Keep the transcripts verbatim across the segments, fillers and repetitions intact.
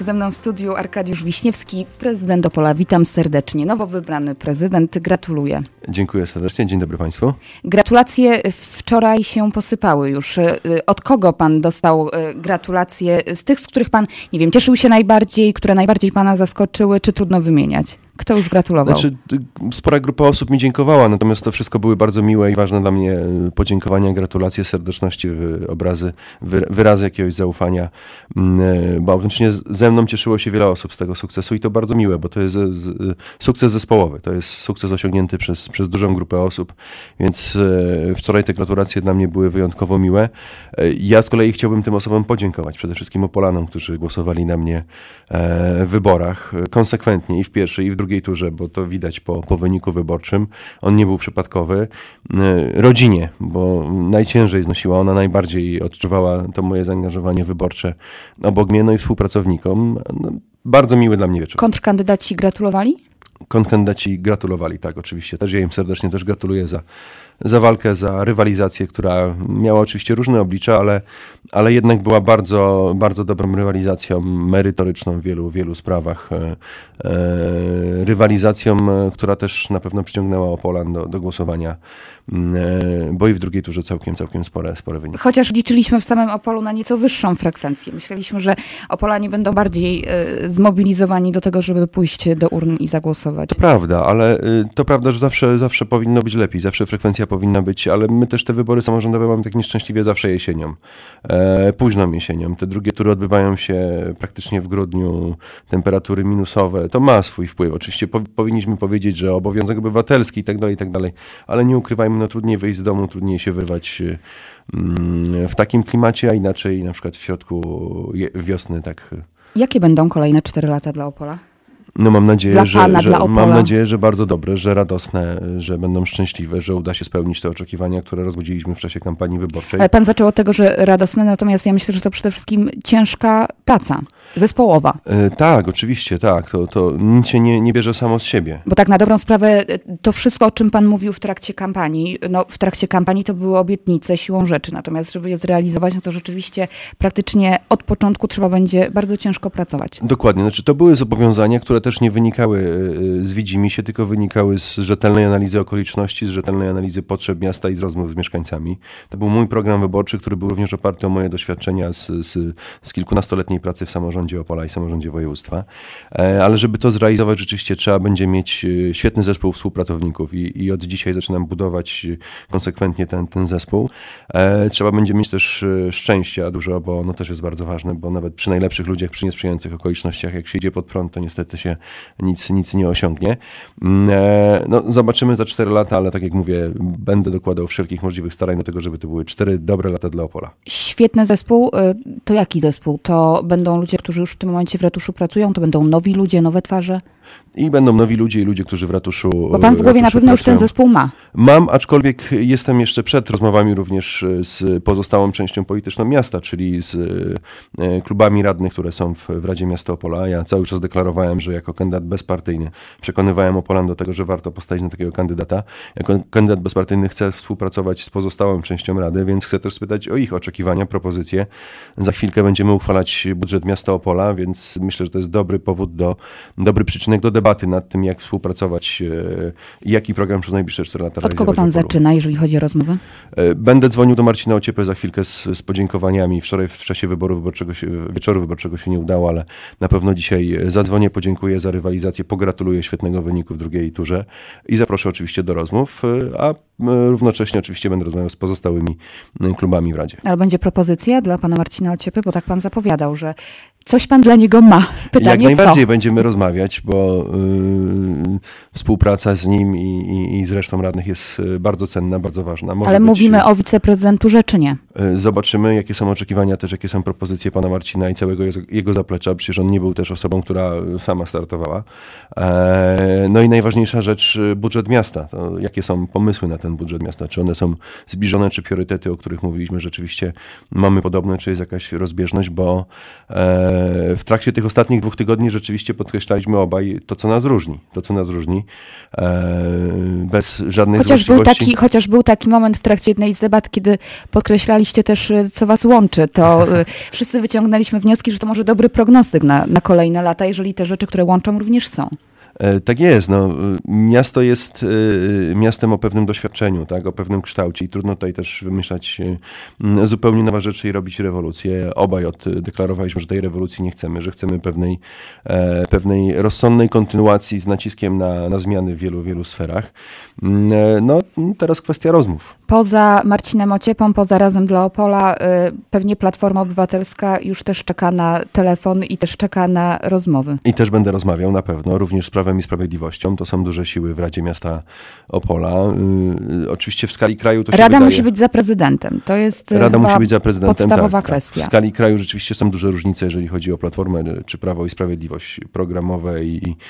Ze mną w studiu Arkadiusz Wiśniewski, prezydent Opola. Witam serdecznie. Nowo wybrany prezydent. Gratuluję. Dziękuję serdecznie. Dzień dobry Państwu. Gratulacje wczoraj się posypały już. Od kogo Pan dostał gratulacje? Z tych, z których Pan, nie wiem, cieszył się najbardziej, które najbardziej Pana zaskoczyły, czy trudno wymieniać? Kto już gratulował? Znaczy, spora grupa osób mi dziękowała, natomiast to wszystko były bardzo miłe i ważne dla mnie podziękowania, gratulacje, serdeczności, obrazy, wyrazy jakiegoś zaufania, bo autentycznie ze mną cieszyło się wiele osób z tego sukcesu i to bardzo miłe, bo to jest sukces zespołowy, to jest sukces osiągnięty przez, przez dużą grupę osób, więc wczoraj te gratulacje dla mnie były wyjątkowo miłe. Ja z kolei chciałbym tym osobom podziękować, przede wszystkim Opolanom, którzy głosowali na mnie w wyborach konsekwentnie i w pierwszej, i w drugiej turze, bo to widać po, po wyniku wyborczym. On nie był przypadkowy. Rodzinie, bo najciężej znosiła, ona najbardziej odczuwała to moje zaangażowanie wyborcze obok mnie, no i współpracownikom. No, bardzo miły dla mnie wieczór. Kontrkandydaci gratulowali? Kontrkandydaci gratulowali, tak, oczywiście. Też ja im serdecznie też gratuluję za, za walkę, za rywalizację, która miała oczywiście różne oblicza, ale, ale jednak była bardzo, bardzo dobrą rywalizacją, merytoryczną w wielu, wielu sprawach. E, e, rywalizacją, która też na pewno przyciągnęła Opolan do, do głosowania, e, bo i w drugiej turze całkiem, całkiem spore, spore wyniki. Chociaż liczyliśmy w samym Opolu na nieco wyższą frekwencję. Myśleliśmy, że Opolanie będą bardziej e, zmobilizowani do tego, żeby pójść do urn i zagłosować. To prawda, ale to prawda, że zawsze, zawsze powinno być lepiej, zawsze frekwencja powinna być, ale my też te wybory samorządowe mamy tak nieszczęśliwie zawsze jesienią, e, późną jesienią. Te drugie tury odbywają się praktycznie w grudniu, temperatury minusowe, to ma swój wpływ. Oczywiście po, powinniśmy powiedzieć, że obowiązek obywatelski i tak dalej, i tak dalej, ale nie ukrywajmy, no trudniej wyjść z domu, trudniej się wyrwać mm, w takim klimacie, a inaczej na przykład w środku je, wiosny. Tak. Jakie będą kolejne cztery lata dla Opola? No mam nadzieję, dla że, pana, że dla Opola. mam nadzieję, że bardzo dobre, że radosne, że będą szczęśliwe, że uda się spełnić te oczekiwania, które rozbudziliśmy w czasie kampanii wyborczej. Ale pan zaczął od tego, że radosne, natomiast ja myślę, że to przede wszystkim ciężka praca zespołowa. E, tak, oczywiście, tak. To, to nic się nie, nie bierze samo z siebie. Bo tak na dobrą sprawę to wszystko, o czym pan mówił w trakcie kampanii, no w trakcie kampanii to były obietnice siłą rzeczy, natomiast żeby je zrealizować, no to rzeczywiście praktycznie od początku trzeba będzie bardzo ciężko pracować. Dokładnie, znaczy to były zobowiązania, które też nie wynikały z widzimisię, tylko wynikały z rzetelnej analizy okoliczności, z rzetelnej analizy potrzeb miasta i z rozmów z mieszkańcami. To był mój program wyborczy, który był również oparty o moje doświadczenia z, z, z kilkunastoletniej pracy w samorządzie Opola i samorządzie województwa. Ale żeby to zrealizować, rzeczywiście trzeba będzie mieć świetny zespół współpracowników i, i od dzisiaj zaczynam budować konsekwentnie ten, ten zespół. Trzeba będzie mieć też szczęścia dużo, bo ono też jest bardzo ważne, bo nawet przy najlepszych ludziach, przy niesprzyjających okolicznościach, jak się idzie pod prąd, to niestety się nic, nic nie osiągnie. No, zobaczymy za cztery lata, ale tak jak mówię, będę dokładał wszelkich możliwych starań do tego, żeby to były cztery dobre lata dla Opola. Świetny zespół. To jaki zespół? To będą ludzie, którzy już w tym momencie w ratuszu pracują? To będą nowi ludzie, nowe twarze? I będą nowi ludzie i ludzie, którzy w ratuszu Bo pan w głowie na pewno już ten zespół ma. Mam, aczkolwiek jestem jeszcze przed rozmowami również z pozostałą częścią polityczną miasta, czyli z klubami radnych, które są w, w Radzie Miasta Opola. Ja cały czas deklarowałem, że jako kandydat bezpartyjny przekonywałem Opolan do tego, że warto postawić na takiego kandydata. Jako kandydat bezpartyjny chcę współpracować z pozostałą częścią Rady, więc chcę też spytać o ich oczekiwania, propozycje. Za chwilkę będziemy uchwalać budżet miasta Opola, więc myślę, że to jest dobry powód, do dobry przyczynek do debaty nad tym, jak współpracować i jaki program przez najbliższe cztery lata realizować. Od kogo pan zaczyna, jeżeli chodzi o rozmowę? Będę dzwonił do Marcina Ociepy za chwilkę z, z podziękowaniami. Wczoraj w czasie wyboru wyborczego się, wieczoru wyborczego się nie udało, ale na pewno dzisiaj zadzwonię, podziękuję za rywalizację, pogratuluję świetnego wyniku w drugiej turze i zaproszę oczywiście do rozmów, a równocześnie oczywiście będę rozmawiał z pozostałymi klubami w Radzie. Ale będzie propozycja dla pana Marcina Ociepy, bo tak pan zapowiadał, że coś pan dla niego ma. Pytanie, Jak najbardziej co? będziemy rozmawiać, bo yy, współpraca z nim i, i, i z resztą radnych jest bardzo cenna, bardzo ważna. Może Ale być, mówimy o wiceprezydenturze, czy nie? Yy, zobaczymy, jakie są oczekiwania, też jakie są propozycje pana Marcina i całego jego zaplecza. Przecież on nie był też osobą, która sama startowała. Eee, no i najważniejsza rzecz, budżet miasta. To jakie są pomysły na ten budżet miasta? Czy one są zbliżone, czy priorytety, o których mówiliśmy, rzeczywiście mamy podobne, czy jest jakaś rozbieżność, bo e, w trakcie tych ostatnich dwóch tygodni rzeczywiście podkreślaliśmy obaj to, co nas różni. To, co nas różni. Bez żadnych chociaż był, złośliwości. taki, chociaż był taki moment w trakcie jednej z debat, kiedy podkreślaliśmy, pokazaliście też, co was łączy. To wszyscy wyciągnęliśmy wnioski, że to może dobry prognostyk na, na kolejne lata, jeżeli te rzeczy, które łączą, również są. Tak jest. No, miasto jest miastem o pewnym doświadczeniu, tak, o pewnym kształcie i trudno tutaj też wymyślać zupełnie nowe rzeczy i robić rewolucję. Obaj deklarowaliśmy, że tej rewolucji nie chcemy, że chcemy pewnej, pewnej rozsądnej kontynuacji z naciskiem na, na zmiany w wielu, wielu sferach. No, teraz kwestia rozmów. Poza Marcinem Ociepą, poza Razem dla Opola, pewnie Platforma Obywatelska już też czeka na telefon i też czeka na rozmowy. I też będę rozmawiał na pewno, również z Prawem i Sprawiedliwością. To są duże siły w Radzie Miasta Opola. Yy, oczywiście w skali kraju to się Rada wydaje... musi być za prezydentem. To jest Rada musi być za prezydentem, podstawowa tak, kwestia. Tak. W skali kraju rzeczywiście są duże różnice, jeżeli chodzi o Platformę czy Prawo i Sprawiedliwość programowe i, i,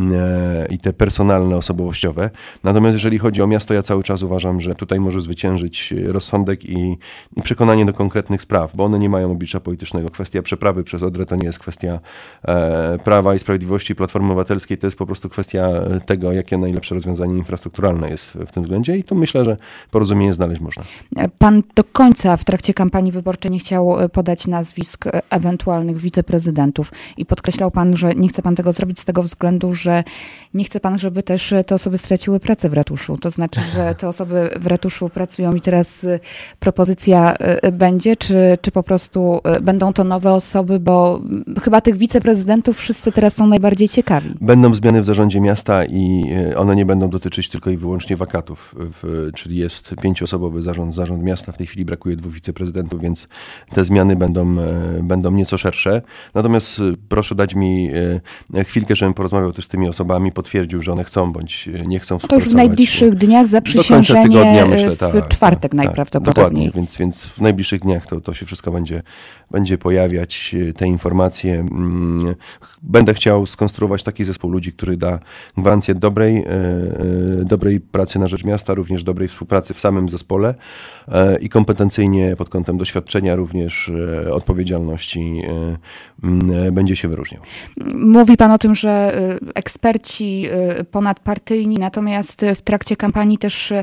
i te personalne, osobowościowe. Natomiast jeżeli chodzi o miasto, ja cały czas uważam, że tutaj może zwyciężyć rozsądek i, i przekonanie do konkretnych spraw, bo one nie mają oblicza politycznego. Kwestia przeprawy przez Odrę to nie jest kwestia e, Prawa i Sprawiedliwości, Platformy Obywatelskiej, to jest po prostu kwestia tego, jakie najlepsze rozwiązanie infrastrukturalne jest w tym względzie i tu myślę, że porozumienie znaleźć można. Pan do końca w trakcie kampanii wyborczej nie chciał podać nazwisk ewentualnych wiceprezydentów i podkreślał pan, że nie chce pan tego zrobić z tego względu, że nie chce pan, żeby też te osoby straciły pracę w ratuszu. To znaczy, że te osoby w ratuszu pracują i teraz propozycja będzie, czy, czy po prostu będą to nowe osoby, bo chyba tych wiceprezydentów wszyscy teraz są najbardziej ciekawi. Będą zmiany w zarządzie miasta i one nie będą dotyczyć tylko i wyłącznie wakatów, w, czyli jest pięcioosobowy zarząd, zarząd miasta, w tej chwili brakuje dwóch wiceprezydentów, więc te zmiany będą, będą nieco szersze. Natomiast proszę dać mi chwilkę, żebym porozmawiał też z tymi osobami, potwierdził, że one chcą bądź nie chcą współpracować. To już w najbliższych dniach zaprzysiężenie tygodnia, myślę, w tak, czwartek tak, najprawdopodobniej. Dokładnie, więc, więc w najbliższych dniach to, to się wszystko będzie, będzie pojawiać, te informacje. Będę chciał skonstruować taki zespół ludzi, który da gwarancję dobrej, e, e, dobrej pracy na rzecz miasta, również dobrej współpracy w samym zespole e, i kompetencyjnie pod kątem doświadczenia, również e, odpowiedzialności e, e, będzie się wyróżniał. Mówi pan o tym, że eksperci ponadpartyjni, natomiast w trakcie kampanii też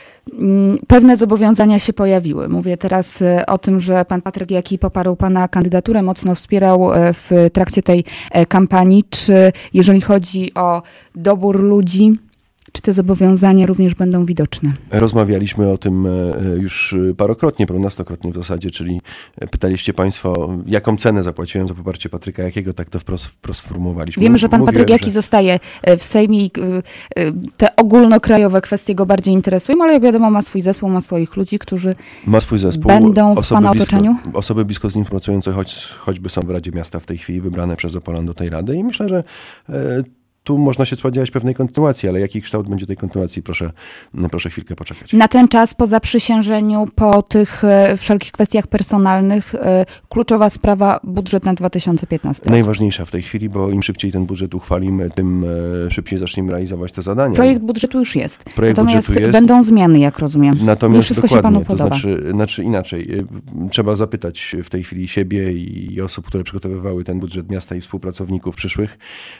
pewne zobowiązania się pojawiły. Mówię teraz o tym, że pan Patryk Jaki poparł pana kandydaturę, mocno wspierał w trakcie tej kampanii. Czy jeżeli chodzi o dobór ludzi, czy te zobowiązania również będą widoczne? Rozmawialiśmy o tym już parokrotnie, prawie w zasadzie, czyli pytaliście państwo, jaką cenę zapłaciłem za poparcie Patryka Jakiego, tak to wprost, wprost sformułowaliśmy. Wiemy, że pan Mówiłem, Patryk Jaki że... zostaje w Sejmie i te ogólnokrajowe kwestie go bardziej interesują, ale jak wiadomo ma swój zespół, ma swoich ludzi, którzy ma swój zespół, będą w pana blisko, otoczeniu? Osoby blisko z nim pracujące, choć, choćby są w Radzie Miasta w tej chwili wybrane przez Opolan do tej Rady i myślę, że e, tu można się spodziewać pewnej kontynuacji, ale jaki kształt będzie tej kontynuacji, proszę, proszę chwilkę poczekać. Na ten czas po zaprzysiężeniu, po tych e, wszelkich kwestiach personalnych, e, kluczowa sprawa budżet na dwa tysiące piętnasty. Najważniejsza w tej chwili, bo im szybciej ten budżet uchwalimy, tym e, szybciej zaczniemy realizować te zadania. Projekt budżetu już jest. Projekt Natomiast budżetu jest. Będą zmiany, jak rozumiem. Natomiast Nie wszystko dokładnie, się panu podoba. To znaczy, znaczy inaczej. Trzeba zapytać w tej chwili siebie i osób, które przygotowywały ten budżet miasta i współpracowników przyszłych,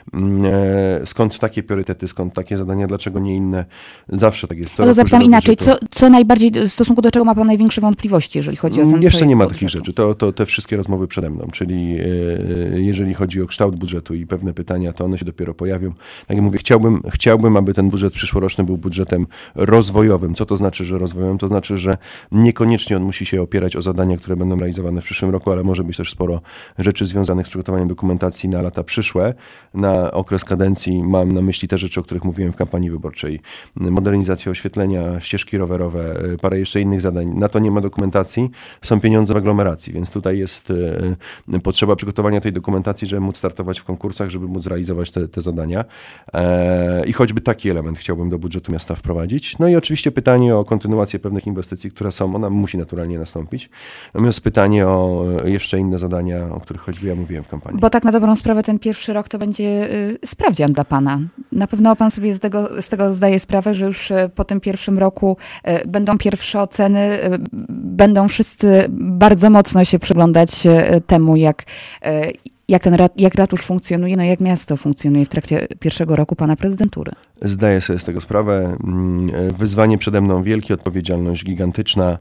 e, skąd takie priorytety, skąd takie zadania, dlaczego nie inne? Zawsze tak jest. Ale zapytam inaczej, co, co najbardziej, w stosunku do czego ma pan największe wątpliwości, jeżeli chodzi o ten Jeszcze nie ma budżetu. Takich rzeczy. To, to te wszystkie rozmowy przede mną, czyli e, jeżeli chodzi o kształt budżetu i pewne pytania, to one się dopiero pojawią. Tak jak mówię, chciałbym, chciałbym, aby ten budżet przyszłoroczny był budżetem rozwojowym. Co to znaczy, że rozwojowym? To znaczy, że niekoniecznie on musi się opierać o zadania, które będą realizowane w przyszłym roku, ale może być też sporo rzeczy związanych z przygotowaniem dokumentacji na lata przyszłe, na okres kadencji. Mam na myśli te rzeczy, o których mówiłem w kampanii wyborczej. Modernizacja oświetlenia, ścieżki rowerowe, parę jeszcze innych zadań. Na to nie ma dokumentacji. Są pieniądze w aglomeracji, więc tutaj jest e, potrzeba przygotowania tej dokumentacji, żeby móc startować w konkursach, żeby móc realizować te, te zadania. E, I choćby taki element chciałbym do budżetu miasta wprowadzić. No i oczywiście pytanie o kontynuację pewnych inwestycji, które są. Ona musi naturalnie nastąpić. Natomiast pytanie o jeszcze inne zadania, o których choćby ja mówiłem w kampanii. Bo tak na dobrą sprawę ten pierwszy rok to będzie y, sprawdzian dla pana. Na pewno pan sobie z tego, z tego zdaje sprawę, że już po tym pierwszym roku y, będą pierwsze oceny, y, będą wszyscy bardzo mocno się przyglądać y, temu, jak, y, jak ten jak ratusz funkcjonuje, no jak miasto funkcjonuje w trakcie pierwszego roku pana prezydentury. Zdaję sobie z tego sprawę. Wyzwanie przede mną wielkie, odpowiedzialność gigantyczna.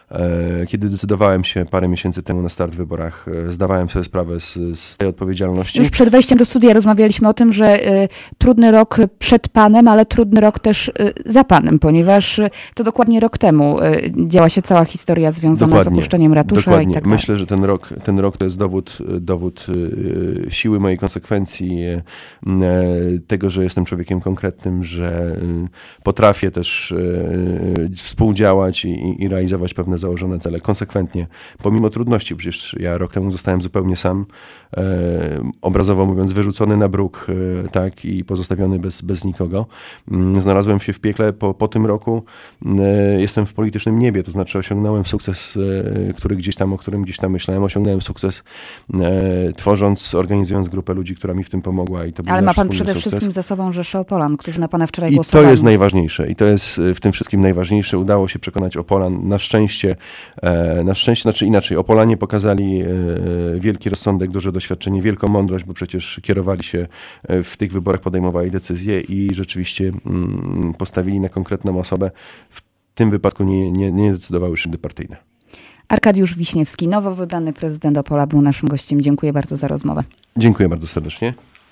Kiedy decydowałem się parę miesięcy temu na start w wyborach, zdawałem sobie sprawę z, z tej odpowiedzialności. Już przed wejściem do studia rozmawialiśmy o tym, że y, trudny rok przed panem, ale trudny rok też y, za panem, ponieważ y, to dokładnie rok temu y, działa się cała historia związana dokładnie, z opuszczeniem ratusza dokładnie. i tak dalej. Myślę, że ten rok, ten rok to jest dowód, dowód y, siły mojej konsekwencji, y, y, tego, że jestem człowiekiem konkretnym, że y, potrafię też y, współdziałać i, i realizować pewne założone cele konsekwentnie, pomimo trudności. Przecież ja rok temu zostałem zupełnie sam, y, obrazowo mówiąc, wyrzucony na bruk, y, tak, i pozostawiony bez, bez nikogo. Y, znalazłem się w piekle po, po tym roku. Y, jestem w politycznym niebie, to znaczy osiągnąłem sukces, y, który gdzieś tam, o którym gdzieś tam myślałem, osiągnąłem sukces, y, tworząc, organizując grupę ludzi, która mi w tym pomogła. I to był Ale ma pan wspólny przede sukces. wszystkim za sobą rzeszę Opolan, którzy na pana wczoraj I głosowali. to jest najważniejsze. I to jest w tym wszystkim najważniejsze. Udało się przekonać Opolan. Na szczęście, e, na szczęście, znaczy inaczej, Opolanie pokazali e, wielki rozsądek, duże doświadczenie, wielką mądrość, bo przecież kierowali się w tych wyborach, podejmowali decyzje i rzeczywiście mm, postawili na konkretną osobę. W tym wypadku nie, nie, nie decydowały szyldy partyjne. Arkadiusz Wiśniewski, nowo wybrany prezydent Opola, był naszym gościem. Dziękuję bardzo za rozmowę. Dziękuję bardzo serdecznie.